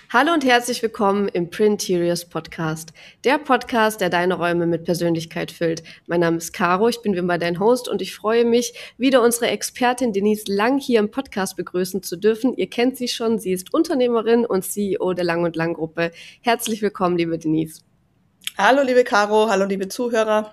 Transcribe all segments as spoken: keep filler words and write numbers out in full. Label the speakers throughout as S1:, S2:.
S1: Hallo und herzlich willkommen im Printeriors Podcast, der Podcast, der deine Räume mit Persönlichkeit füllt. Mein Name ist Caro, ich bin wie immer dein Host und ich freue mich, wieder unsere Expertin Denise Lang hier im Podcast begrüßen zu dürfen. Ihr kennt sie schon, sie ist Unternehmerin und C E O der Lang und Lang Gruppe. Herzlich willkommen, liebe Denise.
S2: Hallo liebe Caro, hallo liebe Zuhörer.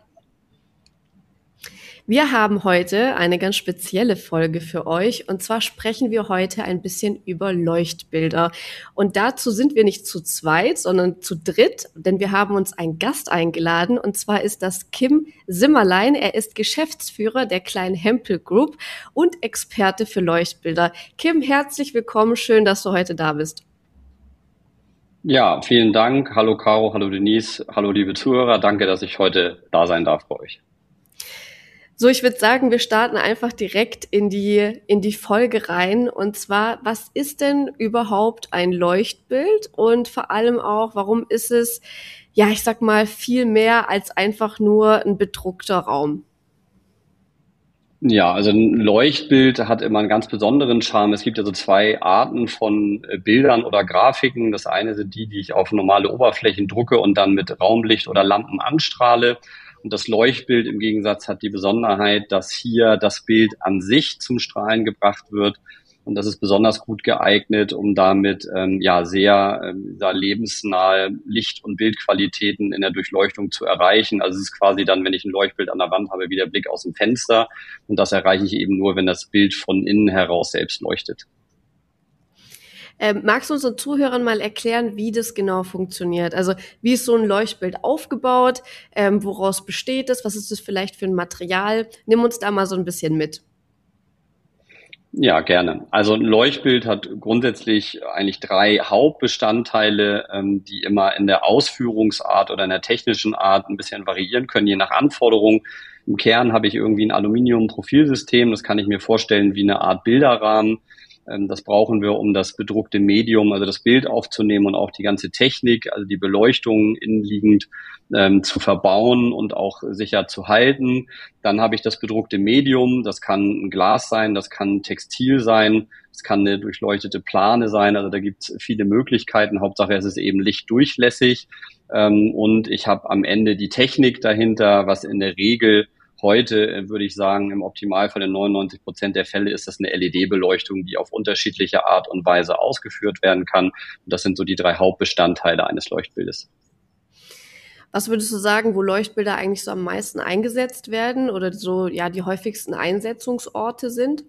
S1: Wir haben heute eine ganz spezielle Folge für euch und zwar sprechen wir heute ein bisschen über Leuchtbilder. Und dazu sind wir nicht zu zweit, sondern zu dritt, denn wir haben uns einen Gast eingeladen und zwar ist das Kim Simmerlein. Er ist Geschäftsführer der Klein Hempel Group und Experte für Leuchtbilder. Kim, herzlich willkommen, schön, dass du heute da bist.
S3: Ja, vielen Dank. Hallo Caro, hallo Denise, hallo liebe Zuhörer. Danke, dass ich heute da sein darf bei euch.
S1: So, ich würde sagen, wir starten einfach direkt in die, in die Folge rein. Und zwar, was ist denn überhaupt ein Leuchtbild? Und vor allem auch, warum ist es, ja, ich sag mal, viel mehr als einfach nur ein bedruckter Raum?
S3: Ja, also ein Leuchtbild hat immer einen ganz besonderen Charme. Es gibt ja so zwei Arten von äh, Bildern oder Grafiken. Das eine sind die, die ich auf normale Oberflächen drucke und dann mit Raumlicht oder Lampen anstrahle. Und das Leuchtbild im Gegensatz hat die Besonderheit, dass hier das Bild an sich zum Strahlen gebracht wird. Und das ist besonders gut geeignet, um damit ähm, ja sehr, ähm, sehr lebensnahe Licht- und Bildqualitäten in der Durchleuchtung zu erreichen. Also es ist quasi dann, wenn ich ein Leuchtbild an der Wand habe, wie der Blick aus dem Fenster. Und das erreiche ich eben nur, wenn das Bild von innen heraus selbst leuchtet.
S1: Ähm, magst du unseren Zuhörern mal erklären, wie das genau funktioniert? Also wie ist so ein Leuchtbild aufgebaut? Ähm, woraus besteht es? Was ist das vielleicht für ein Material? Nimm uns da mal so ein bisschen mit.
S3: Ja, gerne. Also ein Leuchtbild hat grundsätzlich eigentlich drei Hauptbestandteile, ähm, die immer in der Ausführungsart oder in der technischen Art ein bisschen variieren können, je nach Anforderung. Im Kern habe ich irgendwie ein Aluminium-Profilsystem. Das kann ich mir vorstellen wie eine Art Bilderrahmen. Ähm, das brauchen wir, um das bedruckte Medium, also das Bild aufzunehmen und auch die ganze Technik, also die Beleuchtung innenliegend ähm, zu verbauen und auch sicher zu halten. Dann habe ich das bedruckte Medium, das kann ein Glas sein, das kann Textil sein, es kann eine durchleuchtete Plane sein, also da gibt es viele Möglichkeiten. Hauptsache es ist eben lichtdurchlässig ähm, und ich habe am Ende die Technik dahinter, was in der Regel heute, äh, würde ich sagen, im Optimalfall in neunundneunzig Prozent der Fälle ist das eine L E D-Beleuchtung, die auf unterschiedliche Art und Weise ausgeführt werden kann. Und das sind so die drei Hauptbestandteile eines Leuchtbildes.
S1: Was würdest du sagen, wo Leuchtbilder eigentlich so am meisten eingesetzt werden oder so, ja, die häufigsten Einsetzungsorte sind?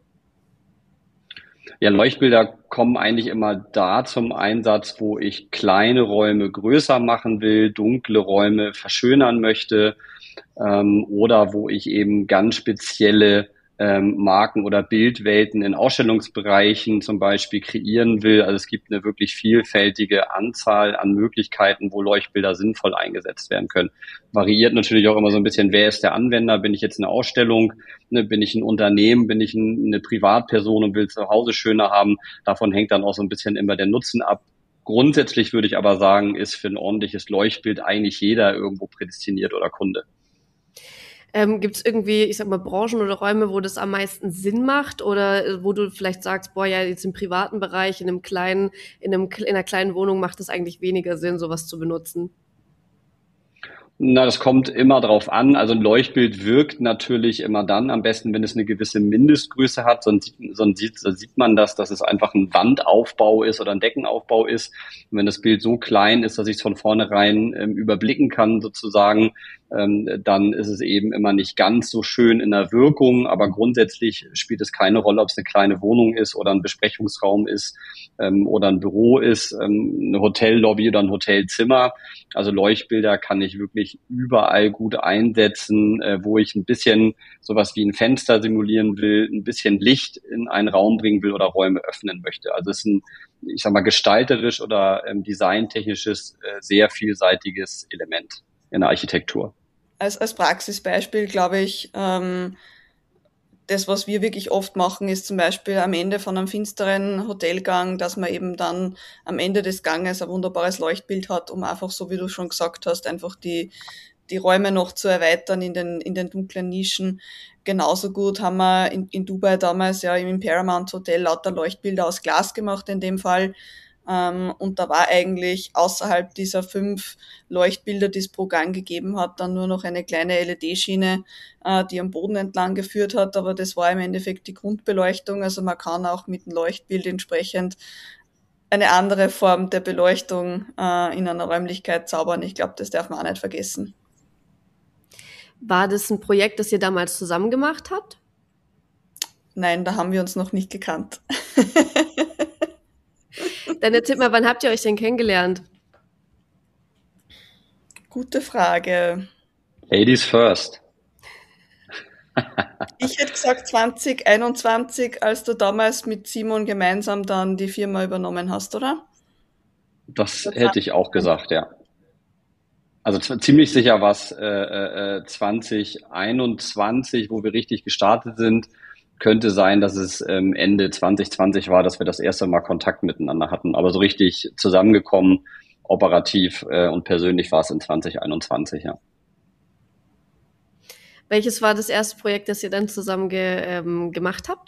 S3: Ja, Leuchtbilder kommen eigentlich immer da zum Einsatz, wo ich kleine Räume größer machen will, dunkle Räume verschönern möchte, ähm, oder wo ich eben ganz spezielle ähm, Marken oder Bildwelten in Ausstellungsbereichen zum Beispiel kreieren will. Also es gibt eine wirklich vielfältige Anzahl an Möglichkeiten, wo Leuchtbilder sinnvoll eingesetzt werden können. Variiert natürlich auch immer so ein bisschen, wer ist der Anwender? Bin ich jetzt eine Ausstellung? Ne, bin ich ein Unternehmen? Bin ich ein, eine Privatperson und will zu Hause schöner haben? Davon hängt dann auch so ein bisschen immer der Nutzen ab. Grundsätzlich würde ich aber sagen, ist für ein ordentliches Leuchtbild eigentlich jeder irgendwo prädestiniert oder Kunde.
S1: Ähm, gibt es irgendwie, ich sag mal, Branchen oder Räume, wo das am meisten Sinn macht oder äh, wo du vielleicht sagst, boah, ja, jetzt im privaten Bereich, in einem kleinen, in einem, in einer kleinen Wohnung macht es eigentlich weniger Sinn, sowas zu benutzen?
S3: Na, das kommt immer drauf an. Also ein Leuchtbild wirkt natürlich immer dann am besten, wenn es eine gewisse Mindestgröße hat. Sonst, sonst, sieht, sonst sieht man das, dass es einfach ein Wandaufbau ist oder ein Deckenaufbau ist. Und wenn das Bild so klein ist, dass ich es von vornherein ähm, überblicken kann sozusagen, ähm, dann ist es eben immer nicht ganz so schön in der Wirkung. Aber grundsätzlich spielt es keine Rolle, ob es eine kleine Wohnung ist oder ein Besprechungsraum ist ähm, oder ein Büro ist, ähm, eine Hotellobby oder ein Hotelzimmer. Also Leuchtbilder kann ich wirklich überall gut einsetzen, äh, wo ich ein bisschen sowas wie ein Fenster simulieren will, ein bisschen Licht in einen Raum bringen will oder Räume öffnen möchte. Also es ist ein, ich sag mal, gestalterisch oder ähm, designtechnisches, äh, sehr vielseitiges Element in der Architektur.
S2: Als, als Praxisbeispiel glaube ich, ähm, das, was wir wirklich oft machen, ist zum Beispiel am Ende von einem finsteren Hotelgang, dass man eben dann am Ende des Ganges ein wunderbares Leuchtbild hat, um einfach, so wie du schon gesagt hast, einfach die, die Räume noch zu erweitern in den, in den dunklen Nischen. Genauso gut haben wir in, in Dubai damals ja im Paramount Hotel lauter Leuchtbilder aus Glas gemacht in dem Fall, Ähm, und da war eigentlich außerhalb dieser fünf Leuchtbilder, die es pro Gang gegeben hat, dann nur noch eine kleine L E D-Schiene, äh, die am Boden entlang geführt hat. Aber das war im Endeffekt die Grundbeleuchtung. Also man kann auch mit dem Leuchtbild entsprechend eine andere Form der Beleuchtung äh, in einer Räumlichkeit zaubern. Ich glaube, das darf man auch nicht vergessen.
S1: War das ein Projekt, das ihr damals zusammen gemacht habt?
S2: Nein, da haben wir uns noch nicht gekannt.
S1: Dann erzählt mal, wann habt ihr euch denn kennengelernt?
S2: Gute Frage.
S3: Ladies first.
S2: Ich hätte gesagt zwanzig einundzwanzig, als du damals mit Simon gemeinsam dann die Firma übernommen hast, oder?
S3: Das hätte ich auch gesagt, ja. Also ziemlich sicher war es äh, äh, zwanzig einundzwanzig, wo wir richtig gestartet sind. Könnte sein, dass es ähm, Ende zwanzig zwanzig war, dass wir das erste Mal Kontakt miteinander hatten. Aber so richtig zusammengekommen, operativ äh, und persönlich war es in zwanzig einundzwanzig, ja.
S1: Welches war das erste Projekt, das ihr dann zusammen ge, ähm, gemacht habt?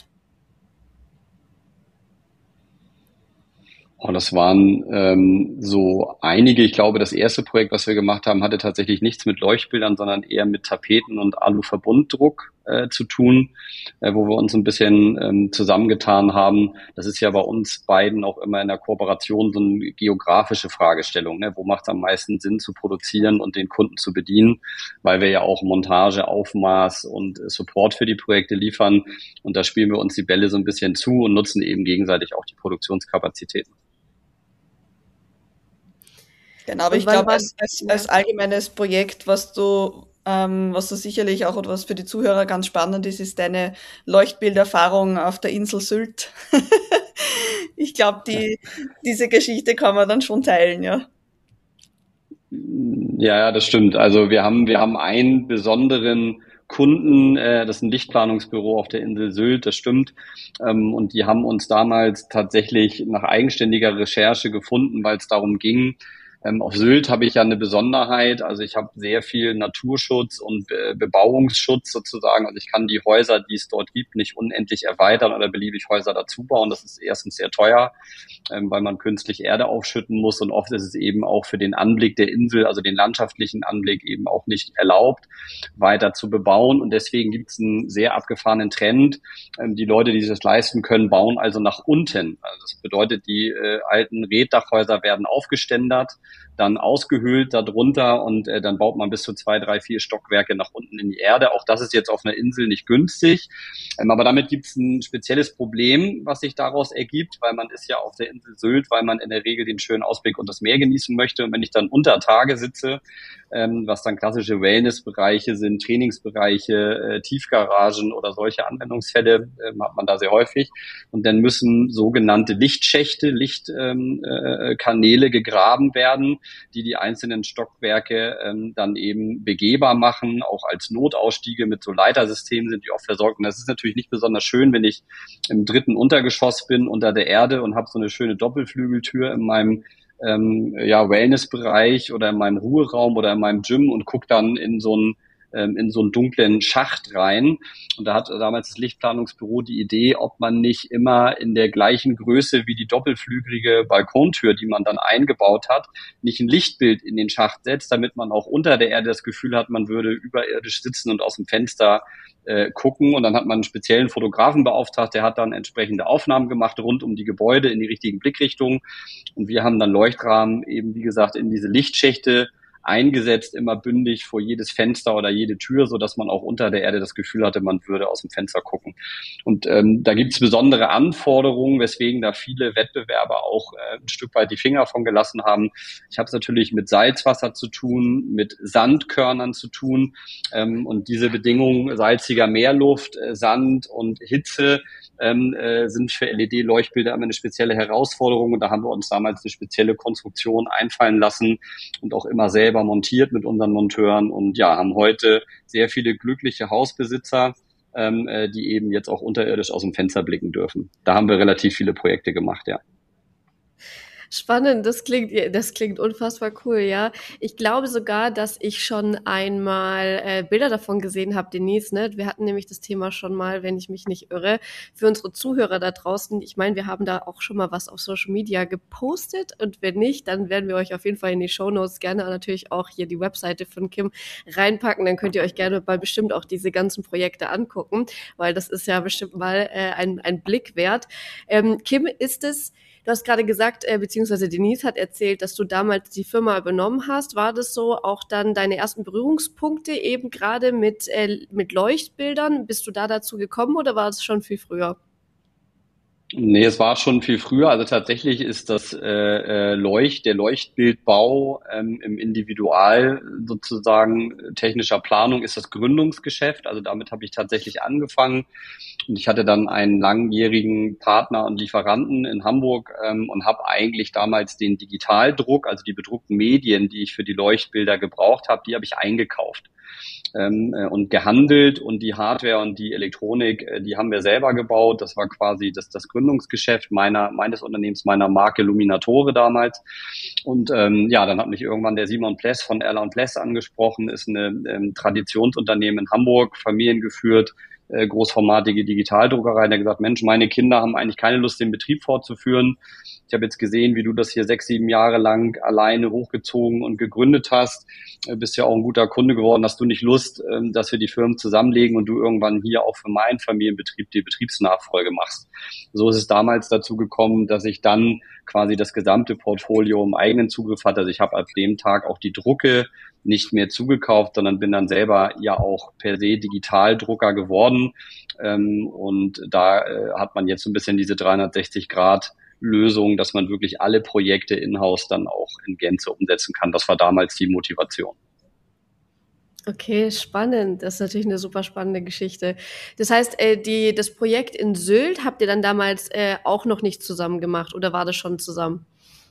S3: Und das waren ähm, so einige. Ich glaube, das erste Projekt, was wir gemacht haben, hatte tatsächlich nichts mit Leuchtbildern, sondern eher mit Tapeten und Aluverbunddruck äh, zu tun, äh, wo wir uns ein bisschen ähm, zusammengetan haben. Das ist ja bei uns beiden auch immer in der Kooperation so eine geografische Fragestellung. Ne? Wo macht es am meisten Sinn zu produzieren und den Kunden zu bedienen, weil wir ja auch Montage, Aufmaß und äh, Support für die Projekte liefern. Und da spielen wir uns die Bälle so ein bisschen zu und nutzen eben gegenseitig auch die Produktionskapazitäten.
S2: Genau, aber
S1: Und
S2: ich
S1: wann
S2: glaube,
S1: war,
S2: als, als,
S1: ja.
S2: als allgemeines Projekt, was du, ähm, was du sicherlich auch oder was für die Zuhörer ganz spannend ist, ist deine Leuchtbilderfahrung auf der Insel Sylt. Ich glaube, die, diese Geschichte kann man dann schon teilen, ja.
S3: Ja, ja, das stimmt. Also wir haben, wir haben einen besonderen Kunden, äh, das ist ein Lichtplanungsbüro auf der Insel Sylt, das stimmt. Ähm, und die haben uns damals tatsächlich nach eigenständiger Recherche gefunden, weil es darum ging, ähm, auf Sylt habe ich ja eine Besonderheit, also ich habe sehr viel Naturschutz und Be Bebauungsschutz sozusagen, also ich kann die Häuser, die es dort gibt, nicht unendlich erweitern oder beliebig Häuser dazu bauen, das ist erstens sehr teuer, ähm, weil man künstlich Erde aufschütten muss und oft ist es eben auch für den Anblick der Insel, also den landschaftlichen Anblick eben auch nicht erlaubt, weiter zu bebauen und deswegen gibt es einen sehr abgefahrenen Trend. Ähm, die Leute, die sich das leisten können, bauen also nach unten. Also das bedeutet, die äh, alten Reetdachhäuser werden aufgeständert, dann ausgehöhlt darunter und äh, dann baut man bis zu zwei, drei, vier Stockwerke nach unten in die Erde. Auch das ist jetzt auf einer Insel nicht günstig. Ähm, aber damit gibt es ein spezielles Problem, was sich daraus ergibt, weil man ist ja auf der Insel Sylt, weil man in der Regel den schönen Ausblick und das Meer genießen möchte. Und wenn ich dann unter Tage sitze, ähm, was dann klassische Wellnessbereiche sind, Trainingsbereiche, äh, Tiefgaragen oder solche Anwendungsfälle äh, hat man da sehr häufig. Und dann müssen sogenannte Lichtschächte, Lichtkanäle ähm, äh, gegraben werden, die die einzelnen Stockwerke ähm, dann eben begehbar machen, auch als Notausstiege mit so Leitersystemen sind die auch versorgt. Und das ist natürlich nicht besonders schön, wenn ich im dritten Untergeschoss bin unter der Erde und habe so eine schöne Doppelflügeltür in meinem ähm, ja, Wellnessbereich oder in meinem Ruheraum oder in meinem Gym und gucke dann in so einen ähm, in so einen dunklen Schacht rein. Und da hat damals das Lichtplanungsbüro die Idee, ob man nicht immer in der gleichen Größe wie die doppelflügelige Balkontür, die man dann eingebaut hat, nicht ein Lichtbild in den Schacht setzt, damit man auch unter der Erde das Gefühl hat, man würde überirdisch sitzen und aus dem Fenster äh, gucken. Und dann hat man einen speziellen Fotografen beauftragt, der hat dann entsprechende Aufnahmen gemacht rund um die Gebäude in die richtigen Blickrichtungen. Und wir haben dann Leuchtrahmen eben, wie gesagt, in diese Lichtschächte eingesetzt, immer bündig vor jedes Fenster oder jede Tür, so dass man auch unter der Erde das Gefühl hatte, man würde aus dem Fenster gucken. Und ähm, da gibt es besondere Anforderungen, weswegen da viele Wettbewerber auch äh, ein Stück weit die Finger von gelassen haben. Ich habe es natürlich mit Salzwasser zu tun, mit Sandkörnern zu tun ähm, und diese Bedingungen salziger Meerluft, äh, Sand und Hitze ähm, äh, sind für L E D-Leuchtbilder immer eine spezielle Herausforderung und da haben wir uns damals eine spezielle Konstruktion einfallen lassen und auch immer selber montiert mit unseren Monteuren und ja, haben heute sehr viele glückliche Hausbesitzer, ähm, äh, die eben jetzt auch unterirdisch aus dem Fenster blicken dürfen. Da haben wir relativ viele Projekte gemacht, ja.
S1: Spannend, das klingt, das klingt unfassbar cool, ja. Ich glaube sogar, dass ich schon einmal äh, Bilder davon gesehen habe, Denise, ne? Wir hatten nämlich das Thema schon mal, wenn ich mich nicht irre, für unsere Zuhörer da draußen. Ich meine, wir haben da auch schon mal was auf Social Media gepostet und wenn nicht, dann werden wir euch auf jeden Fall in die Shownotes gerne natürlich auch hier die Webseite von Kim reinpacken. Dann könnt ihr euch gerne mal bestimmt auch diese ganzen Projekte angucken, weil das ist ja bestimmt mal äh, ein, ein Blick wert. Ähm, Kim, ist es Du hast gerade gesagt, äh, beziehungsweise Denise hat erzählt, dass du damals die Firma übernommen hast. War das so auch dann deine ersten Berührungspunkte eben gerade mit, äh, mit Leuchtbildern? Bist du da dazu gekommen oder war es schon viel früher?
S3: Nee, es war schon viel früher. Also tatsächlich ist das äh, äh, Leucht, der Leuchtbildbau ähm, im Individual sozusagen äh, technischer Planung ist das Gründungsgeschäft. Also damit habe ich tatsächlich angefangen. Und ich hatte dann einen langjährigen Partner und Lieferanten in Hamburg ähm, und habe eigentlich damals den Digitaldruck, also die bedruckten Medien, die ich für die Leuchtbilder gebraucht habe, die habe ich eingekauft ähm, äh, und gehandelt und die Hardware und die Elektronik, äh, die haben wir selber gebaut. Das war quasi das, das Gründungsgeschäft meiner, meines Unternehmens, meiner Marke Luminatore damals. Und ähm, ja, dann hat mich irgendwann der Simon Pless von Erler und Pless angesprochen, ist ein ähm, Traditionsunternehmen in Hamburg, familiengeführt, äh, großformatige Digitaldruckerei. Der hat gesagt, Mensch, meine Kinder haben eigentlich keine Lust, den Betrieb fortzuführen. Ich habe jetzt gesehen, wie du das hier sechs, sieben Jahre lang alleine hochgezogen und gegründet hast. Du bist ja auch ein guter Kunde geworden. Hast du nicht Lust, dass wir die Firmen zusammenlegen und du irgendwann hier auch für meinen Familienbetrieb die Betriebsnachfolge machst? So ist es damals dazu gekommen, dass ich dann quasi das gesamte Portfolio im eigenen Zugriff hatte. Also ich habe ab dem Tag auch die Drucke nicht mehr zugekauft, sondern bin dann selber ja auch per se Digitaldrucker geworden. Und da hat man jetzt so ein bisschen diese dreihundertsechzig Grad Lösung, dass man wirklich alle Projekte in-house dann auch in Gänze umsetzen kann. Das war damals die Motivation.
S1: Okay, spannend. Das ist natürlich eine super spannende Geschichte. Das heißt, äh, die, das Projekt in Sylt habt ihr dann damals äh, auch noch nicht zusammen gemacht oder war das schon zusammen?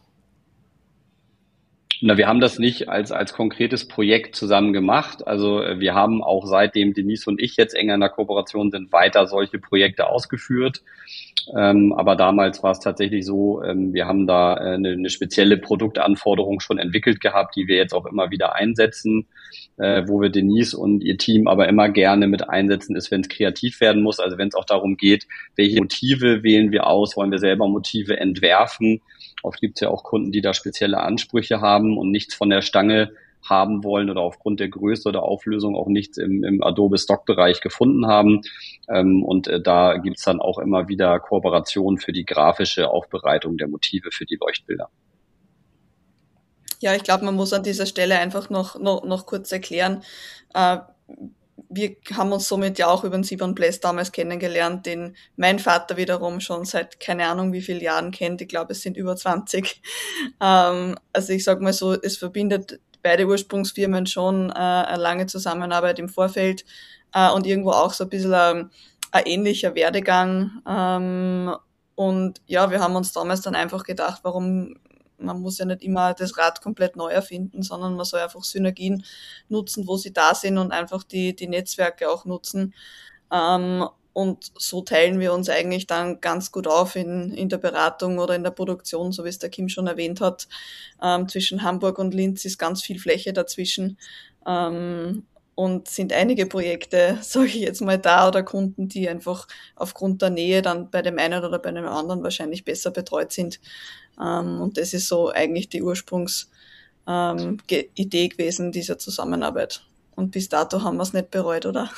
S3: Na, wir haben das nicht als, als konkretes Projekt zusammen gemacht. Also wir haben auch seitdem Denise und ich jetzt enger in der Kooperation sind, weiter solche Projekte ausgeführt. Ähm, aber damals war es tatsächlich so, ähm, wir haben da äh, eine, eine spezielle Produktanforderung schon entwickelt gehabt, die wir jetzt auch immer wieder einsetzen, äh, wo wir Denise und ihr Team aber immer gerne mit einsetzen, ist, wenn es kreativ werden muss. Also wenn es auch darum geht, welche Motive wählen wir aus, wollen wir selber Motive entwerfen. Oft gibt es ja auch Kunden, die da spezielle Ansprüche haben und nichts von der Stange haben wollen oder aufgrund der Größe oder Auflösung auch nichts im, im Adobe Stock-Bereich gefunden haben. Ähm, und äh, da gibt's dann auch immer wieder Kooperationen für die grafische Aufbereitung der Motive für die Leuchtbilder.
S2: Ja, ich glaube, man muss an dieser Stelle einfach noch, noch, noch kurz erklären, äh, wir haben uns somit ja auch über den Simon Pless damals kennengelernt, den mein Vater wiederum schon seit keine Ahnung wie vielen Jahren kennt. Ich glaube, es sind über zwanzig. Ähm, also ich sag mal so, es verbindet beide Ursprungsfirmen schon äh, eine lange Zusammenarbeit im Vorfeld äh, und irgendwo auch so ein bisschen ein, ein ähnlicher Werdegang. Ähm, und ja, wir haben uns damals dann einfach gedacht, warum man muss ja nicht immer das Rad komplett neu erfinden, sondern man soll einfach Synergien nutzen, wo sie da sind und einfach die, die Netzwerke auch nutzen. Ähm, und so teilen wir uns eigentlich dann ganz gut auf in, in der Beratung oder in der Produktion, so wie es der Kim schon erwähnt hat. Ähm, zwischen Hamburg und Linz ist ganz viel Fläche dazwischen. Ähm, und sind einige Projekte, sage ich jetzt mal, da oder Kunden, die einfach aufgrund der Nähe dann bei dem einen oder bei dem anderen wahrscheinlich besser betreut sind. Ähm, und das ist so eigentlich die Ursprungsidee ähm, gewesen dieser Zusammenarbeit. Und bis dato haben wir es nicht bereut, oder?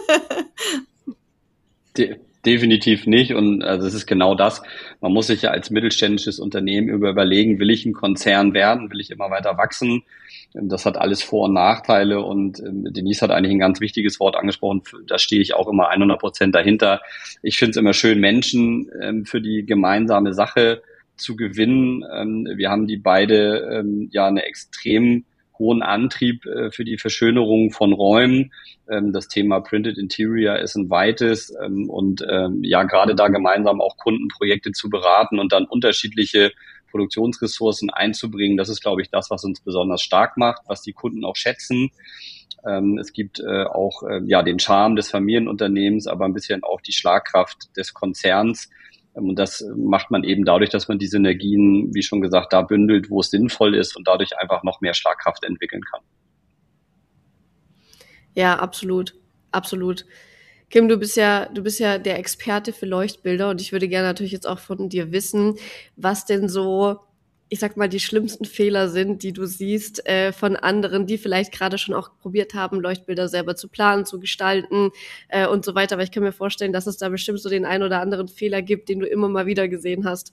S3: De- definitiv nicht. Und also es ist genau das. Man muss sich ja als mittelständisches Unternehmen über überlegen, will ich ein Konzern werden? Will ich immer weiter wachsen? Das hat alles Vor- und Nachteile. Und ähm, Denise hat eigentlich ein ganz wichtiges Wort angesprochen. Da stehe ich auch immer hundert Prozent dahinter. Ich finde es immer schön, Menschen ähm, für die gemeinsame Sache zu gewinnen. Ähm, wir haben die beide ähm, ja eine extrem hohen Antrieb äh, für die Verschönerung von Räumen. Ähm, das Thema Printed Interior ist ein weites ähm, und ähm, ja gerade da gemeinsam auch Kundenprojekte zu beraten und dann unterschiedliche Produktionsressourcen einzubringen, das ist, glaube ich, das, was uns besonders stark macht, was die Kunden auch schätzen. Ähm, es gibt äh, auch äh, ja den Charme des Familienunternehmens, aber ein bisschen auch die Schlagkraft des Konzerns. Und das macht man eben dadurch, dass man die Synergien, wie schon gesagt, da bündelt, wo es sinnvoll ist und dadurch einfach noch mehr Schlagkraft entwickeln kann.
S1: Ja, absolut, absolut. Kim, du bist ja, du bist ja der Experte für Leuchtbilder und ich würde gerne natürlich jetzt auch von dir wissen, was denn so, ich sag mal, die schlimmsten Fehler sind, die du siehst äh, von anderen, die vielleicht gerade schon auch probiert haben, Leuchtbilder selber zu planen, zu gestalten äh, und so weiter. Aber ich kann mir vorstellen, dass es da bestimmt so den einen oder anderen Fehler gibt, den du immer mal wieder gesehen hast.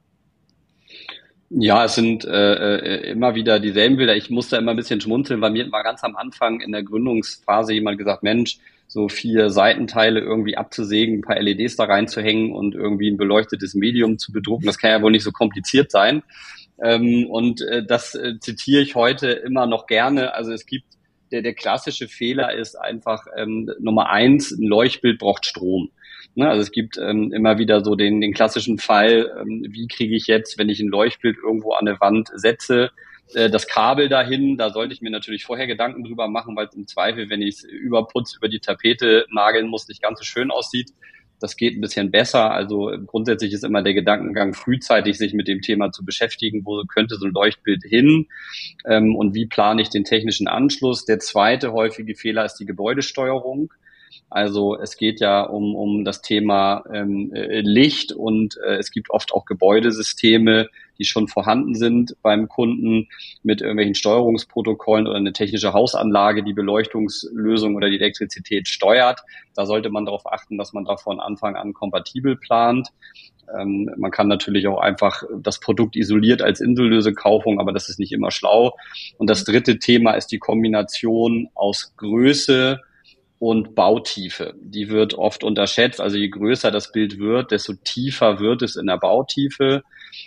S3: Ja, es sind äh, äh, immer wieder dieselben Bilder. Ich musste immer ein bisschen schmunzeln, weil mir war ganz am Anfang in der Gründungsphase jemand gesagt, Mensch, so vier Seitenteile irgendwie abzusägen, ein paar L E Ds da reinzuhängen und irgendwie ein beleuchtetes Medium zu bedrucken, das kann ja wohl nicht so kompliziert sein. Ähm, und äh, das äh, zitiere ich heute immer noch gerne. Also es gibt, der, der klassische Fehler ist einfach ähm, Nummer eins, ein Leuchtbild braucht Strom. Ne, also es gibt ähm, immer wieder so den, den klassischen Fall, ähm, wie kriege ich jetzt, wenn ich ein Leuchtbild irgendwo an eine Wand setze, äh, das Kabel dahin. Da sollte ich mir natürlich vorher Gedanken drüber machen, weil es im Zweifel, wenn ich es überputz, über die Tapete nageln muss, nicht ganz so schön aussieht. Das geht ein bisschen besser. Also grundsätzlich ist immer der Gedankengang, frühzeitig sich mit dem Thema zu beschäftigen, wo könnte so ein Leuchtbild hin ähm, und wie plane ich den technischen Anschluss. Der zweite häufige Fehler ist die Gebäudesteuerung. Also es geht ja um, um das Thema ähm, Licht und äh, es gibt oft auch Gebäudesysteme, die schon vorhanden sind beim Kunden mit irgendwelchen Steuerungsprotokollen oder eine technische Hausanlage, die Beleuchtungslösung oder die Elektrizität steuert. Da sollte man darauf achten, dass man da von Anfang an kompatibel plant. Ähm, man kann natürlich auch einfach das Produkt isoliert als Insellöse kaufen, aber das ist nicht immer schlau. Und das dritte Thema ist die Kombination aus Größe und Bautiefe. Die wird oft unterschätzt. Also je größer das Bild wird, desto tiefer wird es in der Bautiefe.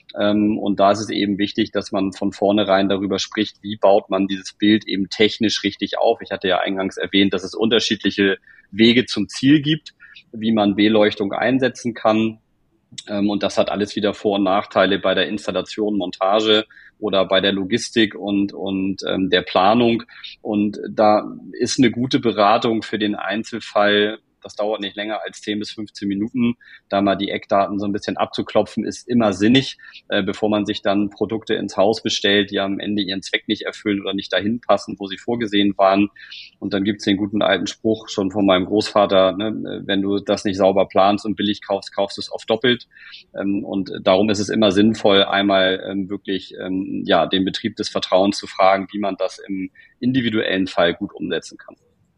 S3: Und da ist es eben wichtig, dass man von vornherein darüber spricht, wie baut man dieses Bild eben technisch richtig auf. Ich hatte ja eingangs erwähnt, dass es unterschiedliche Wege zum Ziel gibt, wie man Beleuchtung einsetzen kann. Und das hat alles wieder Vor- und Nachteile bei der Installation, Montage oder bei der Logistik und, und ähm, der Planung. Und da ist eine gute Beratung für den Einzelfall. Das dauert nicht länger als zehn bis fünfzehn Minuten. Da mal die Eckdaten so ein bisschen abzuklopfen, ist immer sinnig, äh, bevor man sich dann Produkte ins Haus bestellt, die am Ende ihren Zweck nicht erfüllen oder nicht dahin passen, wo sie vorgesehen waren. Und dann gibt's den guten alten Spruch schon von meinem Großvater, ne, wenn du das nicht sauber planst und billig kaufst, kaufst du es oft doppelt. Ähm, und darum ist es immer sinnvoll, einmal ähm, wirklich ähm, ja den Betrieb des Vertrauens zu fragen, wie man das im individuellen Fall gut umsetzen kann.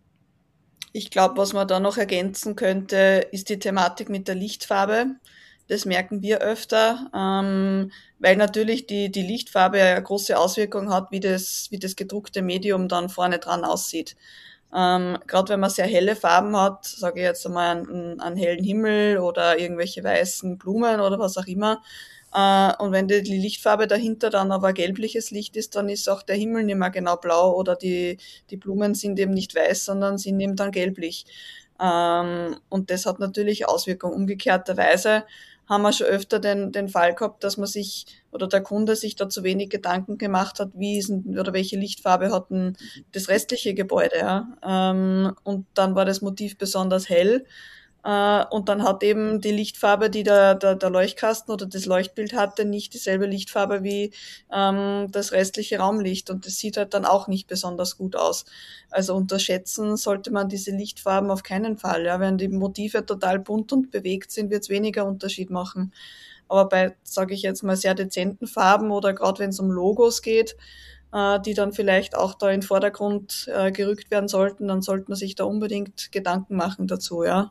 S2: Ich glaube, was man da noch ergänzen könnte, ist die Thematik mit der Lichtfarbe. Das merken wir öfter, ähm, weil natürlich die, die Lichtfarbe eine große Auswirkung hat, wie das, wie das gedruckte Medium dann vorne dran aussieht. Ähm, Gerade wenn man sehr helle Farben hat, sage ich jetzt einmal einen, einen hellen Himmel oder irgendwelche weißen Blumen oder was auch immer, und wenn die Lichtfarbe dahinter dann aber gelbliches Licht ist, dann ist auch der Himmel nicht mehr genau blau oder die, die Blumen sind eben nicht weiß, sondern sind eben dann gelblich. Und das hat natürlich Auswirkungen. Umgekehrterweise haben wir schon öfter den, den Fall gehabt, dass man sich oder der Kunde sich da zu wenig Gedanken gemacht hat, wie ist denn, oder welche Lichtfarbe hat denn das restliche Gebäude. Ja? Und dann war das Motiv besonders hell. Und dann hat eben die Lichtfarbe, die der, der, der Leuchtkasten oder das Leuchtbild hatte, nicht dieselbe Lichtfarbe wie ähm, das restliche Raumlicht. Und das sieht halt dann auch nicht besonders gut aus. Also unterschätzen sollte man diese Lichtfarben auf keinen Fall. Ja. Wenn die Motive total bunt und bewegt sind, wird es weniger Unterschied machen. Aber bei, sage ich jetzt mal, sehr dezenten Farben oder gerade wenn es um Logos geht, äh, die dann vielleicht auch da in den Vordergrund äh, gerückt werden sollten, dann sollte man sich da unbedingt Gedanken machen dazu, ja.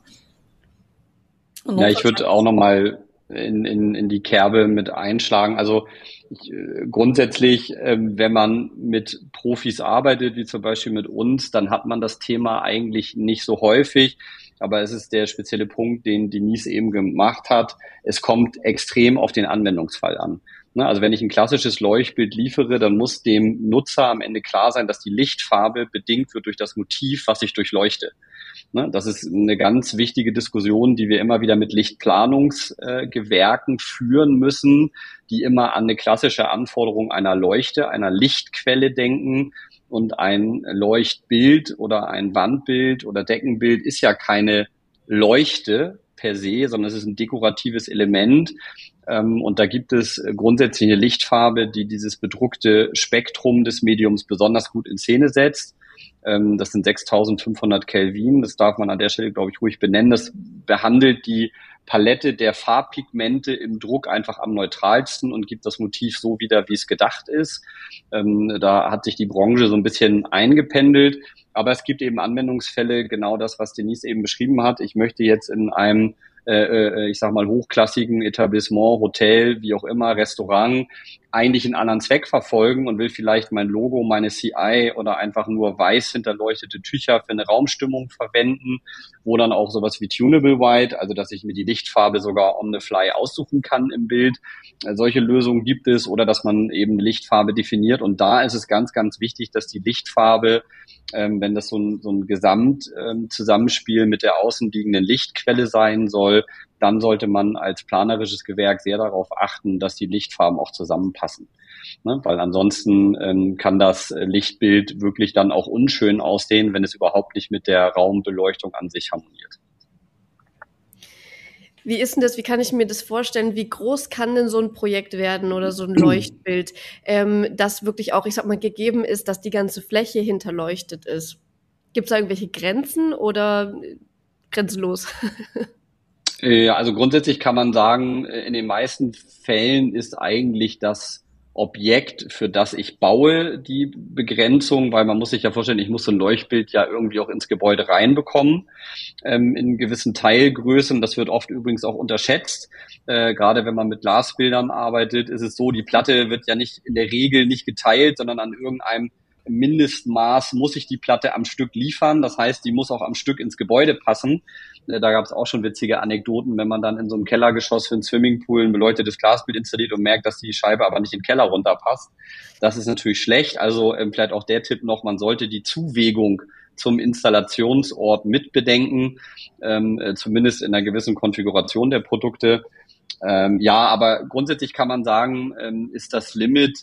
S3: Ja, ich würde auch nochmal in, in, in die Kerbe mit einschlagen. Also ich, grundsätzlich, äh, wenn man mit Profis arbeitet, wie zum Beispiel mit uns, dann hat man das Thema eigentlich nicht so häufig. Aber es ist der spezielle Punkt, den Denise eben gemacht hat. Es kommt extrem auf den Anwendungsfall an. Also wenn ich ein klassisches Leuchtbild liefere, dann muss dem Nutzer am Ende klar sein, dass die Lichtfarbe bedingt wird durch das Motiv, was ich durchleuchte. Das ist eine ganz wichtige Diskussion, die wir immer wieder mit Lichtplanungsgewerken führen müssen, die immer an eine klassische Anforderung einer Leuchte, einer Lichtquelle denken. Und ein Leuchtbild oder ein Wandbild oder Deckenbild ist ja keine Leuchte, per se, sondern es ist ein dekoratives Element. Ähm, und da gibt es grundsätzlich eine Lichtfarbe, die dieses bedruckte Spektrum des Mediums besonders gut in Szene setzt. Ähm, das sind sechstausendfünfhundert Kelvin. Das darf man an der Stelle, glaube ich, ruhig benennen. Das behandelt die Palette der Farbpigmente im Druck einfach am neutralsten und gibt das Motiv so wieder, wie es gedacht ist. Ähm, da hat sich die Branche so ein bisschen eingependelt. Aber es gibt eben Anwendungsfälle, genau das, was Denise eben beschrieben hat. Ich möchte jetzt in einem äh, ich sag mal, hochklassigen Etablissement, Hotel, wie auch immer, Restaurant, eigentlich einen anderen Zweck verfolgen und will vielleicht mein Logo, meine C I oder einfach nur weiß hinterleuchtete Tücher für eine Raumstimmung verwenden, wo dann auch sowas wie Tunable White, also dass ich mir die Lichtfarbe sogar on the fly aussuchen kann im Bild. Solche Lösungen gibt es, oder dass man eben Lichtfarbe definiert. Und da ist es ganz, ganz wichtig, dass die Lichtfarbe, ähm, wenn das so ein, so ein Gesamtzusammenspiel ähm, mit der außenliegenden Lichtquelle sein soll, dann sollte man als planerisches Gewerk sehr darauf achten, dass die Lichtfarben auch zusammenpassen. Ne? Weil ansonsten ähm, kann das Lichtbild wirklich dann auch unschön aussehen, wenn es überhaupt nicht mit der Raumbeleuchtung an sich harmoniert.
S1: Wie ist denn das, wie kann ich mir das vorstellen, wie groß kann denn so ein Projekt werden oder so ein Leuchtbild, ähm, das wirklich auch, ich sag mal, gegeben ist, dass die ganze Fläche hinterleuchtet ist? Gibt es da irgendwelche Grenzen oder grenzenlos?
S3: Ja, also grundsätzlich kann man sagen, in den meisten Fällen ist eigentlich das Objekt, für das ich baue, die Begrenzung, weil man muss sich ja vorstellen, ich muss so ein Leuchtbild ja irgendwie auch ins Gebäude reinbekommen, ähm, in gewissen Teilgrößen. Das wird oft übrigens auch unterschätzt. Äh, gerade wenn man mit Glasbildern arbeitet, ist es so, die Platte wird ja nicht in der Regel nicht geteilt, sondern an irgendeinem Mindestmaß muss ich die Platte am Stück liefern. Das heißt, die muss auch am Stück ins Gebäude passen. Da gab es auch schon witzige Anekdoten, wenn man dann in so einem Kellergeschoss für einen Swimmingpool ein beleuchtetes Glasbild installiert und merkt, dass die Scheibe aber nicht in den Keller runterpasst. Das ist natürlich schlecht. Also ähm, vielleicht auch der Tipp noch, man sollte die Zuwägung zum Installationsort mitbedenken, ähm, äh, zumindest in einer gewissen Konfiguration der Produkte. Ähm, ja, aber grundsätzlich kann man sagen, ähm, ist das Limit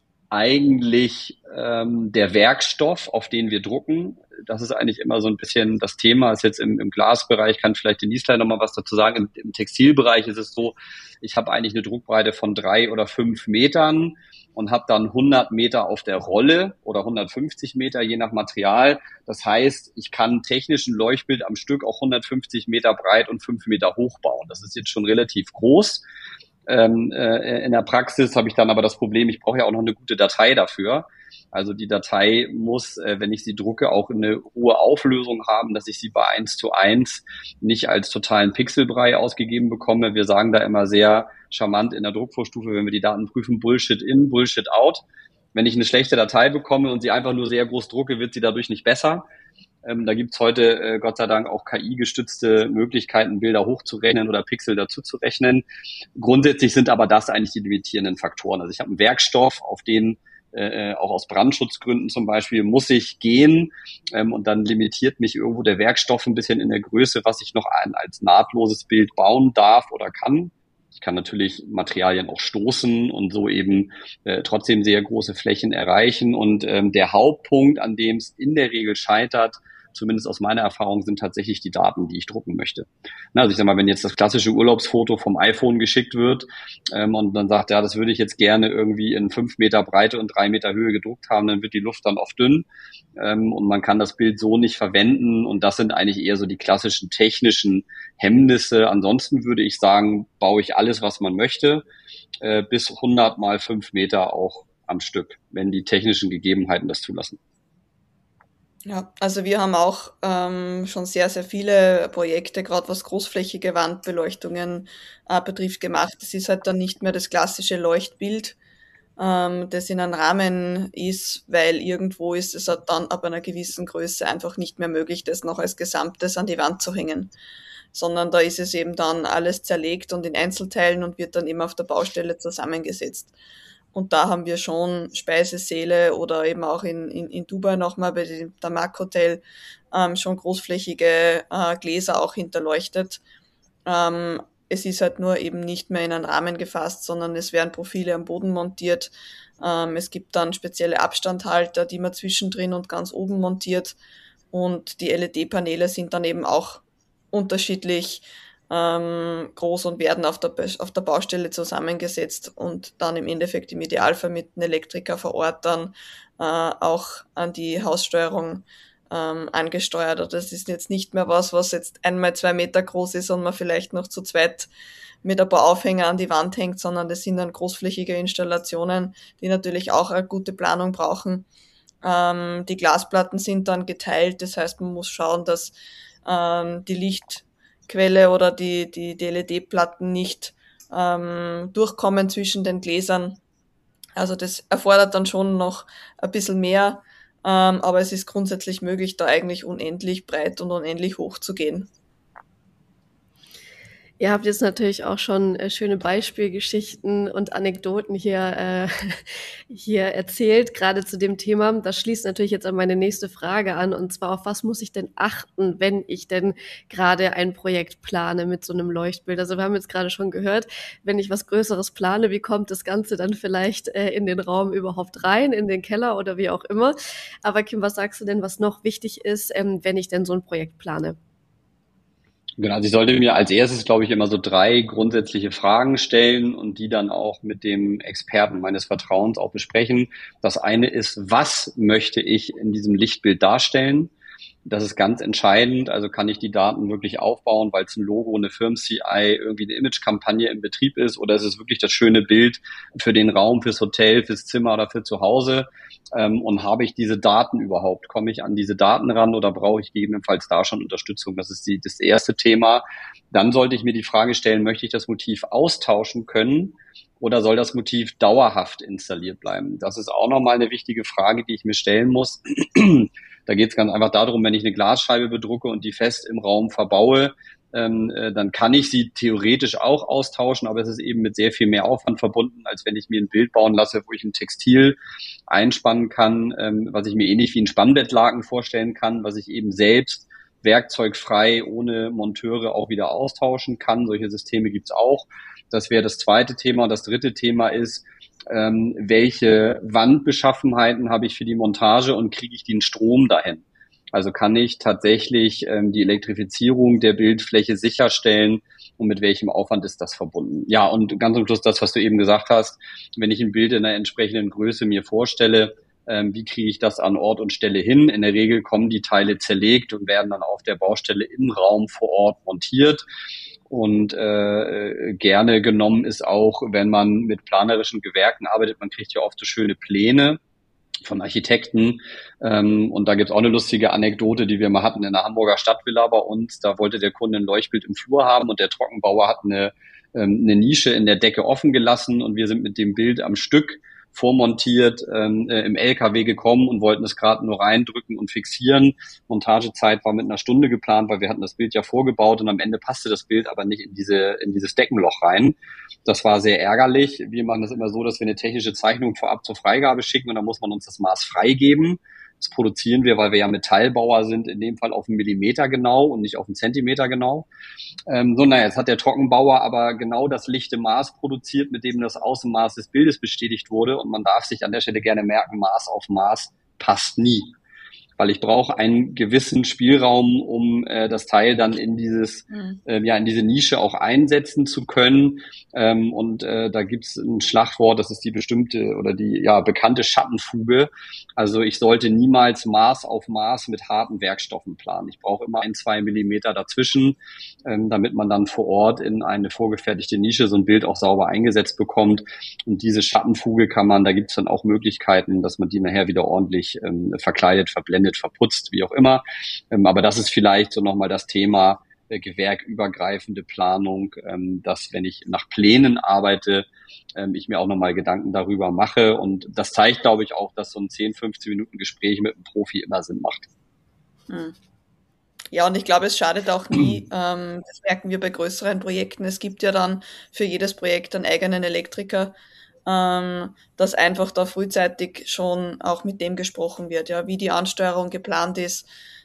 S3: eigentlich ähm, der Werkstoff, auf den wir drucken. Das ist eigentlich immer so ein bisschen das Thema. Ist jetzt im, im Glasbereich, kann vielleicht Denise gleich nochmal was dazu sagen. Im, im Textilbereich ist es so, ich habe eigentlich eine Druckbreite von drei oder fünf Metern und habe dann hundert Meter auf der Rolle oder hundertfünfzig Meter, je nach Material. Das heißt, ich kann technisch ein Leuchtbild am Stück auch hundertfünfzig Meter breit und fünf Meter hoch bauen. Das ist jetzt schon relativ groß. Ähm, äh, in der Praxis habe ich dann aber das Problem, ich brauche ja auch noch eine gute Datei dafür. Also die Datei muss, äh, wenn ich sie drucke, auch eine hohe Auflösung haben, dass ich sie bei eins zu eins nicht als totalen Pixelbrei ausgegeben bekomme. Wir sagen da immer sehr charmant in der Druckvorstufe, wenn wir die Daten prüfen, Bullshit in, Bullshit out. Wenn ich eine schlechte Datei bekomme und sie einfach nur sehr groß drucke, wird sie dadurch nicht besser. Ähm, da gibt's heute äh, Gott sei Dank auch K I-gestützte Möglichkeiten, Bilder hochzurechnen oder Pixel dazu zu rechnen. Grundsätzlich sind aber das eigentlich die limitierenden Faktoren. Also ich habe einen Werkstoff, auf den äh, auch aus Brandschutzgründen zum Beispiel muss ich gehen, ähm, und dann limitiert mich irgendwo der Werkstoff ein bisschen in der Größe, was ich noch ein, als nahtloses Bild bauen darf oder kann. Ich kann natürlich Materialien auch stoßen und so eben äh, trotzdem sehr große Flächen erreichen. Und ähm, der Hauptpunkt, an dem es in der Regel scheitert, zumindest aus meiner Erfahrung, sind tatsächlich die Daten, die ich drucken möchte. Na, also ich sag mal, wenn jetzt das klassische Urlaubsfoto vom iPhone geschickt wird ähm, und dann sagt, ja, das würde ich jetzt gerne irgendwie in fünf Meter Breite und drei Meter Höhe gedruckt haben, dann wird die Luft dann oft dünn ähm, und man kann das Bild so nicht verwenden. Und das sind eigentlich eher so die klassischen technischen Hemmnisse. Ansonsten würde ich sagen, baue ich alles, was man möchte, äh, bis hundert mal fünf Meter auch am Stück, wenn die technischen Gegebenheiten das zulassen.
S2: Ja, also wir haben auch ähm, schon sehr, sehr viele Projekte, gerade was großflächige Wandbeleuchtungen äh, betrifft, gemacht. Es ist halt dann nicht mehr das klassische Leuchtbild, ähm, das in einem Rahmen ist, weil irgendwo ist es halt dann ab einer gewissen Größe einfach nicht mehr möglich, das noch als Gesamtes an die Wand zu hängen. Sondern da ist es eben dann alles zerlegt und in Einzelteilen und wird dann eben auf der Baustelle zusammengesetzt. Und da haben wir schon Speisesäle oder eben auch in, in, in Dubai nochmal bei dem Damac Hotel ähm, schon großflächige äh, Gläser auch hinterleuchtet. Ähm, es ist halt nur eben nicht mehr in einen Rahmen gefasst, sondern es werden Profile am Boden montiert. Ähm, es gibt dann spezielle Abstandhalter, die man zwischendrin und ganz oben montiert. Und die L E D-Paneele sind dann eben auch unterschiedlich ähm, groß und werden auf der, auf der Baustelle zusammengesetzt und dann im Endeffekt im Idealfall mit einem Elektriker vor Ort dann äh, auch an die Haussteuerung ähm, angesteuert. Also das ist jetzt nicht mehr was, was jetzt einmal zwei Meter groß ist und man vielleicht noch zu zweit mit ein paar Aufhänger an die Wand hängt, sondern das sind dann großflächige Installationen, die natürlich auch eine gute Planung brauchen. Ähm, die Glasplatten sind dann geteilt, das heißt, man muss schauen, dass ähm, die Lichtquelle oder die, die, die L E D-Platten nicht ähm, durchkommen zwischen den Gläsern. Also das erfordert dann schon noch ein bisschen mehr, ähm, aber es ist grundsätzlich möglich, da eigentlich unendlich breit und unendlich hoch zu gehen.
S1: Ihr habt jetzt natürlich auch schon äh, schöne Beispielgeschichten und Anekdoten hier, äh, hier erzählt, gerade zu dem Thema. Das schließt natürlich jetzt an meine nächste Frage an, und zwar, auf was muss ich denn achten, wenn ich denn gerade ein Projekt plane mit so einem Leuchtbild? Also wir haben jetzt gerade schon gehört, wenn ich was Größeres plane, wie kommt das Ganze dann vielleicht äh, in den Raum überhaupt rein, in den Keller oder wie auch immer? Aber Kim, was sagst du denn, was noch wichtig ist, ähm, wenn ich denn so ein Projekt plane?
S3: Genau, also ich sollte mir als erstes, glaube ich, immer so drei grundsätzliche Fragen stellen und die dann auch mit dem Experten meines Vertrauens auch besprechen. Das eine ist, was möchte ich in diesem Lichtbild darstellen? Das ist ganz entscheidend. Also kann ich die Daten wirklich aufbauen, weil es ein Logo, eine Firmen-C I, irgendwie eine Image-Kampagne im Betrieb ist, oder ist es wirklich das schöne Bild für den Raum, fürs Hotel, fürs Zimmer oder für zu Hause? Ähm, und habe ich diese Daten überhaupt? Komme ich an diese Daten ran oder brauche ich gegebenenfalls da schon Unterstützung? Das ist die, das erste Thema. Dann sollte ich mir die Frage stellen, möchte ich das Motiv austauschen können? Oder soll das Motiv dauerhaft installiert bleiben? Das ist auch nochmal eine wichtige Frage, die ich mir stellen muss. Da geht es ganz einfach darum, wenn ich eine Glasscheibe bedrucke und die fest im Raum verbaue, ähm, äh, dann kann ich sie theoretisch auch austauschen, aber es ist eben mit sehr viel mehr Aufwand verbunden, als wenn ich mir ein Bild bauen lasse, wo ich ein Textil einspannen kann, ähm, was ich mir ähnlich wie ein Spannbettlaken vorstellen kann, was ich eben selbst werkzeugfrei ohne Monteure auch wieder austauschen kann. Solche Systeme gibt's auch. Das wäre das zweite Thema. Und das dritte Thema ist, ähm, welche Wandbeschaffenheiten habe ich für die Montage und kriege ich den Strom dahin? Also kann ich tatsächlich ähm, die Elektrifizierung der Bildfläche sicherstellen und mit welchem Aufwand ist das verbunden? Ja, und ganz am Schluss das, was du eben gesagt hast, wenn ich ein Bild in einer entsprechenden Größe mir vorstelle, ähm, wie kriege ich das an Ort und Stelle hin? In der Regel kommen die Teile zerlegt und werden dann auf der Baustelle im Raum vor Ort montiert. Und äh, gerne genommen ist auch, wenn man mit planerischen Gewerken arbeitet, man kriegt ja oft so schöne Pläne von Architekten. Ähm, und da gibt's auch eine lustige Anekdote, die wir mal hatten in der Hamburger Stadtvilla bei uns. Da wollte der Kunde ein Leuchtbild im Flur haben und der Trockenbauer hat eine, ähm, eine Nische in der Decke offen gelassen und wir sind mit dem Bild am Stück vormontiert ähm, äh, im L K W gekommen und wollten es gerade nur reindrücken und fixieren. Montagezeit war mit einer Stunde geplant, weil wir hatten das Bild ja vorgebaut und am Ende passte das Bild aber nicht in diese in dieses Deckenloch rein. Das war sehr ärgerlich. Wir machen das immer so, dass wir eine technische Zeichnung vorab zur Freigabe schicken und dann muss man uns das Maß freigeben. Das produzieren wir, weil wir ja Metallbauer sind, in dem Fall auf einen Millimeter genau und nicht auf einen Zentimeter genau. Ähm, so, naja, jetzt hat der Trockenbauer aber genau das lichte Maß produziert, mit dem das Außenmaß des Bildes bestätigt wurde. Und man darf sich an der Stelle gerne merken, Maß auf Maß passt nie. Weil ich brauche einen gewissen Spielraum, um äh, das Teil dann in dieses, mhm. äh, ja, in diese Nische auch einsetzen zu können. Ähm, und äh, da gibt's ein Schlagwort, das ist die bestimmte oder die ja bekannte Schattenfuge. Also ich sollte niemals Maß auf Maß mit harten Werkstoffen planen. Ich brauche immer ein, zwei Millimeter dazwischen, ähm, damit man dann vor Ort in eine vorgefertigte Nische so ein Bild auch sauber eingesetzt bekommt. Und diese Schattenfuge kann man, da gibt's dann auch Möglichkeiten, dass man die nachher wieder ordentlich ähm, verkleidet, verblendet, verputzt, wie auch immer. Ähm, aber das ist vielleicht so nochmal das Thema äh, gewerkübergreifende Planung, ähm, dass wenn ich nach Plänen arbeite, ähm, ich mir auch nochmal Gedanken darüber mache. Und das zeigt, glaube ich, auch, dass so ein zehn, fünfzehn Minuten Gespräch mit einem Profi immer Sinn macht.
S2: Hm. Ja, und ich glaube, es schadet auch nie, ähm, das merken wir bei größeren Projekten. Es gibt ja dann für jedes Projekt einen eigenen Elektriker, ähm, dass einfach da frühzeitig schon auch mit dem gesprochen wird, ja, wie die Ansteuerung geplant ist.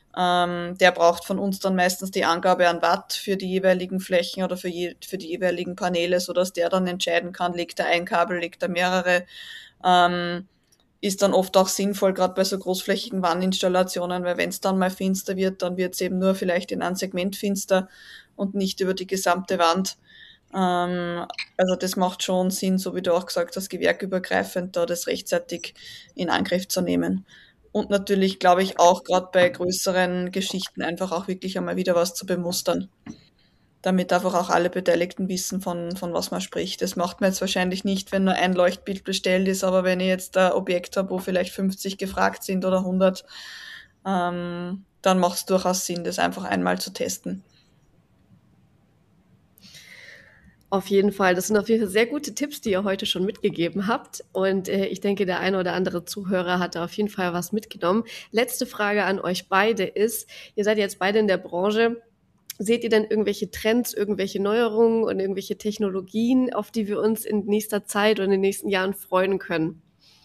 S2: Ähm, der braucht von uns dann meistens die Angabe an Watt für die jeweiligen Flächen oder für, je, für die jeweiligen Paneele, sodass der dann entscheiden kann, legt er ein Kabel, legt er mehrere. Ähm, ist dann oft auch sinnvoll, gerade bei so großflächigen Wandinstallationen, weil wenn es dann mal finster wird, dann wird es eben nur vielleicht in einem Segment finster und nicht über die gesamte Wand. Ähm, also das macht schon Sinn, so wie du auch gesagt hast, gewerkübergreifend da das rechtzeitig in Angriff zu nehmen. Und natürlich glaube ich auch gerade bei größeren Geschichten einfach auch wirklich einmal wieder was zu bemustern, damit einfach auch alle Beteiligten wissen, von, von was man spricht. Das macht man jetzt wahrscheinlich nicht, wenn nur ein Leuchtbild bestellt ist, aber wenn ich jetzt ein Objekt habe, wo vielleicht fünfzig gefragt sind oder hundert, ähm, dann macht es durchaus Sinn, das einfach einmal zu testen.
S1: Auf jeden Fall. Das sind auf jeden Fall sehr gute Tipps, die ihr heute schon mitgegeben habt. Und äh, ich denke, der eine oder andere Zuhörer hat da auf jeden Fall was mitgenommen. Letzte Frage an euch beide ist, ihr seid jetzt beide in der Branche. Seht ihr denn irgendwelche Trends, irgendwelche Neuerungen und irgendwelche Technologien, auf die wir uns in nächster Zeit oder in den nächsten Jahren freuen können?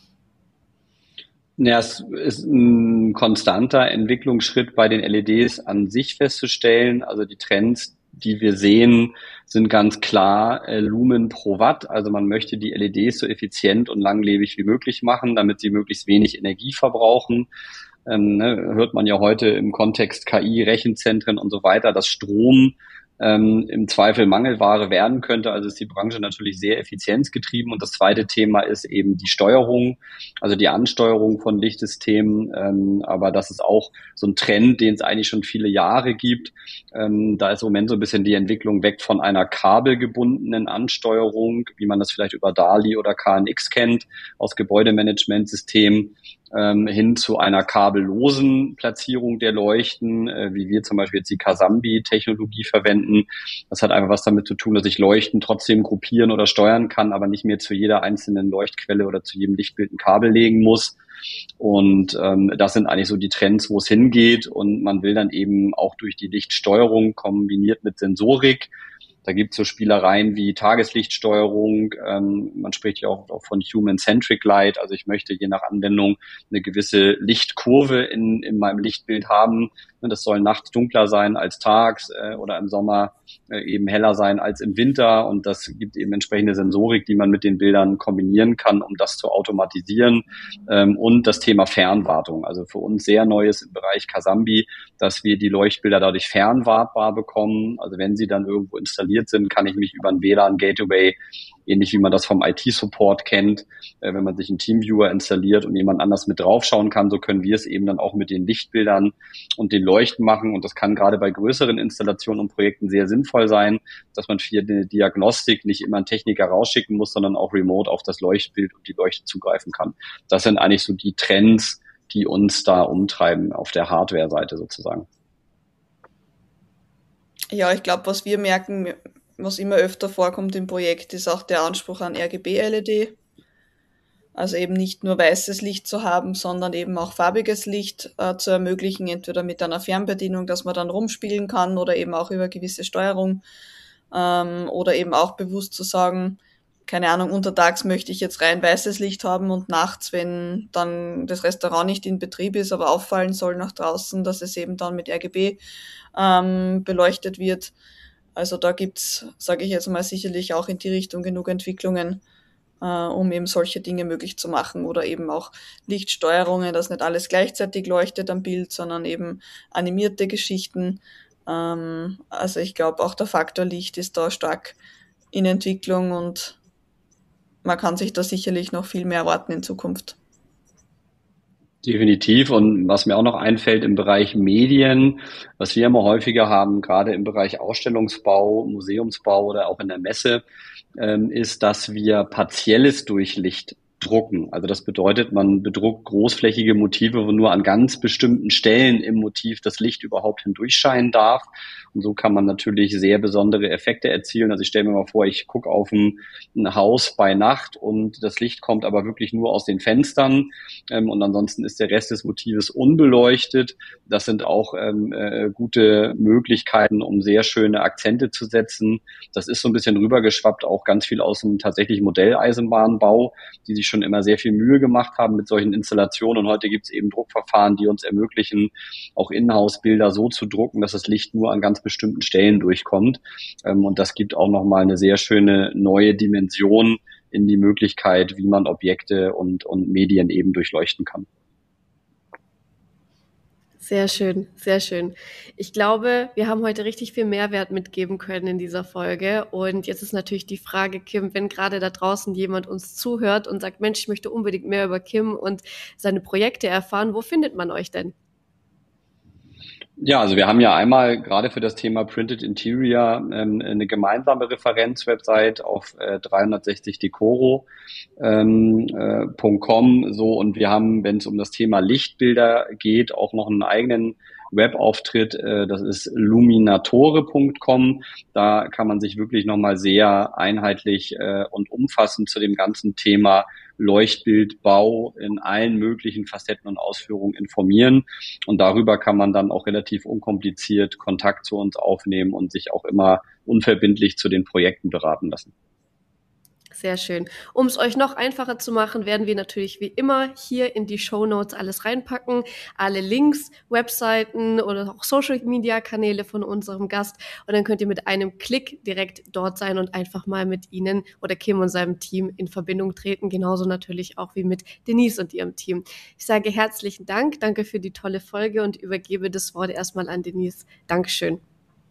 S3: Ja, es ist ein konstanter Entwicklungsschritt bei den L E Ds an sich festzustellen. Also die Trends, die wir sehen, sind ganz klar äh, Lumen pro Watt. Also man möchte die L E Ds so effizient und langlebig wie möglich machen, damit sie möglichst wenig Energie verbrauchen. Ähm, ne, hört man ja heute im Kontext K I, Rechenzentren und so weiter, dass Strom ähm, im Zweifel Mangelware werden könnte. Also ist die Branche natürlich sehr effizienzgetrieben. Und das zweite Thema ist eben die Steuerung, also die Ansteuerung von Lichtsystemen. Ähm, aber das ist auch so ein Trend, den es eigentlich schon viele Jahre gibt. Ähm, da ist im Moment so ein bisschen die Entwicklung weg von einer kabelgebundenen Ansteuerung, wie man das vielleicht über D A L I oder K N X kennt, aus Gebäudemanagementsystemen, ähm, hin zu einer kabellosen Platzierung der Leuchten, äh, wie wir zum Beispiel jetzt die Casambi-Technologie verwenden. Das hat einfach was damit zu tun, dass ich Leuchten trotzdem gruppieren oder steuern kann, aber nicht mehr zu jeder einzelnen Leuchtquelle oder zu jedem Lichtbild ein Kabel legen muss. Und ähm, das sind eigentlich so die Trends, wo es hingeht. Und man will dann eben auch durch die Lichtsteuerung kombiniert mit Sensorik. Da gibt es so Spielereien wie Tageslichtsteuerung. Ähm, man spricht ja auch, auch von Human-Centric Light. Also ich möchte je nach Anwendung eine gewisse Lichtkurve in, in meinem Lichtbild haben. Das soll nachts dunkler sein als tags äh, oder im Sommer äh, eben heller sein als im Winter. Und das gibt eben entsprechende Sensorik, die man mit den Bildern kombinieren kann, um das zu automatisieren. Ähm, und das Thema Fernwartung. Also für uns sehr Neues im Bereich Casambi, dass wir die Leuchtbilder dadurch fernwartbar bekommen. Also wenn sie dann irgendwo installiert sind, kann ich mich über ein W L A N-Gateway, ähnlich wie man das vom I T-Support kennt, äh, wenn man sich einen Teamviewer installiert und jemand anders mit draufschauen kann, so können wir es eben dann auch mit den Lichtbildern und den Leuchten machen. Und das kann gerade bei größeren Installationen und Projekten sehr sinnvoll sein, dass man für eine Diagnostik nicht immer einen Techniker rausschicken muss, sondern auch remote auf das Leuchtbild und die Leuchte zugreifen kann. Das sind eigentlich so die Trends, die uns da umtreiben auf der Hardware-Seite sozusagen.
S2: Ja, ich glaube, was wir merken, was immer öfter vorkommt im Projekt, ist auch der Anspruch an R G B-L E D. Also eben nicht nur weißes Licht zu haben, sondern eben auch farbiges Licht äh, zu ermöglichen, entweder mit einer Fernbedienung, dass man dann rumspielen kann oder eben auch über gewisse Steuerung ähm, oder eben auch bewusst zu sagen, keine Ahnung, untertags möchte ich jetzt rein weißes Licht haben und nachts, wenn dann das Restaurant nicht in Betrieb ist, aber auffallen soll nach draußen, dass es eben dann mit R G B ähm, beleuchtet wird. Also da gibt's, sage ich jetzt mal, sicherlich auch in die Richtung genug Entwicklungen, äh, um eben solche Dinge möglich zu machen oder eben auch Lichtsteuerungen, dass nicht alles gleichzeitig leuchtet am Bild, sondern eben animierte Geschichten. Ähm, also ich glaube, auch der Faktor Licht ist da stark in Entwicklung und man kann sich da sicherlich noch viel mehr erwarten in Zukunft.
S3: Definitiv. Und was mir auch noch einfällt im Bereich Medien, was wir immer häufiger haben, gerade im Bereich Ausstellungsbau, Museumsbau oder auch in der Messe, ähm, ist, dass wir partielles Durchlicht drucken. Also das bedeutet, man bedruckt großflächige Motive, wo nur an ganz bestimmten Stellen im Motiv das Licht überhaupt hindurchscheinen darf. Und so kann man natürlich sehr besondere Effekte erzielen. Also ich stelle mir mal vor, ich gucke auf ein, ein Haus bei Nacht und das Licht kommt aber wirklich nur aus den Fenstern ähm, und ansonsten ist der Rest des Motives unbeleuchtet. Das sind auch ähm, äh, gute Möglichkeiten, um sehr schöne Akzente zu setzen. Das ist so ein bisschen rübergeschwappt, auch ganz viel aus dem tatsächlich Modelleisenbahnbau, die sich schon immer sehr viel Mühe gemacht haben mit solchen Installationen. Und heute gibt es eben Druckverfahren, die uns ermöglichen, auch Inhouse-Bilder so zu drucken, dass das Licht nur an ganz bestimmten Stellen durchkommt. Und das gibt auch nochmal eine sehr schöne neue Dimension in die Möglichkeit, wie man Objekte und, und Medien eben durchleuchten kann.
S1: Sehr schön, sehr schön. Ich glaube, wir haben heute richtig viel Mehrwert mitgeben können in dieser Folge. Und jetzt ist natürlich die Frage, Kim, wenn gerade da draußen jemand uns zuhört und sagt, Mensch, ich möchte unbedingt mehr über Kim und seine Projekte erfahren, wo findet man euch denn?
S3: Ja, also wir haben ja einmal gerade für das Thema Printed Interior ähm, eine gemeinsame Referenzwebsite auf äh, dreihundertsechzig decoro ähm, äh, Punkt com so, und wir haben, wenn es um das Thema Lichtbilder geht, auch noch einen eigenen Webauftritt, äh, das ist luminatore Punkt com. Da kann man sich wirklich nochmal sehr einheitlich äh, und umfassend zu dem ganzen Thema Leuchtbildbau in allen möglichen Facetten und Ausführungen informieren. Und darüber kann man dann auch relativ unkompliziert Kontakt zu uns aufnehmen und sich auch immer unverbindlich zu den Projekten beraten lassen.
S1: Sehr schön. Um es euch noch einfacher zu machen, werden wir natürlich wie immer hier in die Shownotes alles reinpacken. Alle Links, Webseiten oder auch Social-Media-Kanäle von unserem Gast. Und dann könnt ihr mit einem Klick direkt dort sein und einfach mal mit ihnen oder Kim und seinem Team in Verbindung treten. Genauso natürlich auch wie mit Denise und ihrem Team. Ich sage herzlichen Dank. Danke für die tolle Folge und übergebe das Wort erstmal an Denise. Dankeschön.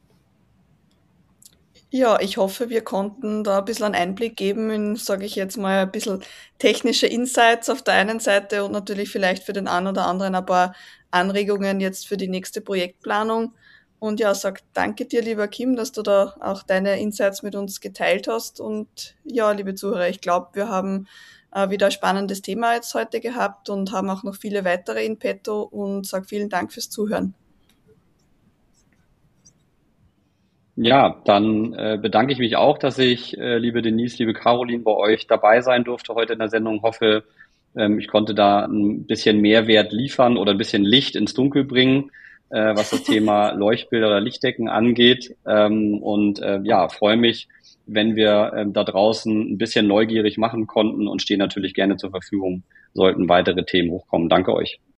S2: Ja, ich hoffe, wir konnten da ein bisschen einen Einblick geben in, sage ich jetzt mal, ein bisschen technische Insights auf der einen Seite und natürlich vielleicht für den einen oder anderen ein paar Anregungen jetzt für die nächste Projektplanung. Und ja, sag danke dir, lieber Kim, dass du da auch deine Insights mit uns geteilt hast. Und ja, liebe Zuhörer, ich glaube, wir haben äh, wieder ein spannendes Thema jetzt heute gehabt und haben auch noch viele weitere in petto und sag vielen Dank fürs Zuhören.
S3: Ja, dann äh, bedanke ich mich auch, dass ich, äh, liebe Denise, liebe Caroline, bei euch dabei sein durfte heute in der Sendung. Hoffe, ähm, ich konnte da ein bisschen Mehrwert liefern oder ein bisschen Licht ins Dunkel bringen, äh, was das Thema Leuchtbilder oder Lichtdecken angeht. Ähm, und äh, ja, freue mich, wenn wir äh, da draußen ein bisschen neugierig machen konnten und stehe natürlich gerne zur Verfügung, sollten weitere Themen hochkommen. Danke euch.